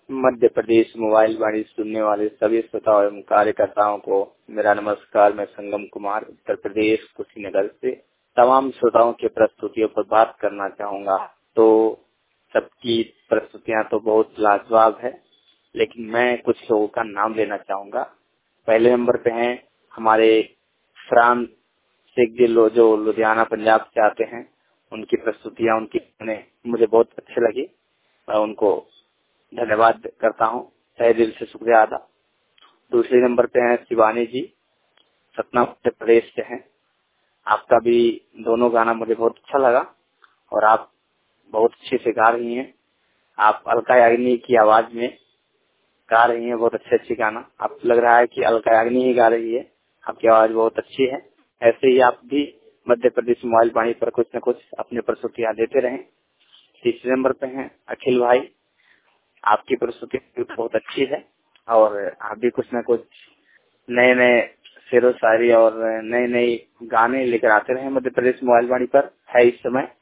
Madhya Pradesh mobile वाणी सुनने वाले सभी श्रोताओं एवं कार्यकर्ताओं को मेरा नमस्कार। मैं संगम कुमार उत्तर प्रदेश कुशीनगर से तमाम श्रोताओं की प्रस्तुतियों पर बात करना चाहूंगा। तो सबकी प्रस्तुतियां तो बहुत लाजवाब है, लेकिन मैं कुछ लोगों का नाम लेना चाहूंगा। पहले नंबर पे हैं हमारे फ्रांस शेख जो लुधियाना पंजाब से आते हैं। उनकी प्रस्तुतियां मुझे बहुत अच्छी लगी। मैं उनको धन्यवाद करता हूँ, तहे दिल से शुक्रिया अदा। दूसरे नंबर पे हैं शिवानी जी, सतना उत्तर प्रदेश से हैं। आपका भी दोनों गाना मुझे बहुत अच्छा लगा और आप बहुत अच्छे से गा रही हैं। आप अलका याग्निक की आवाज में गा रही हैं, बहुत अच्छे गाना। आप लग रहा है कि अलका याग्निक ही गा रही है, आपकी आवाज बहुत अच्छी है। ऐसे ही आप भी मध्य प्रदेश मोबाइल वाणी पर कुछ न कुछ अपनी प्रस्तुतियां देते रहें। तीसरे नंबर पे हैं अखिल भाई, आपकी प्रस्तुति बहुत अच्छी है और आप भी कुछ न कुछ नए नए शेरो शायरी और नए नए गाने लेकर आते रहे। मध्य प्रदेश मोबाइल वाणी पर है इस समय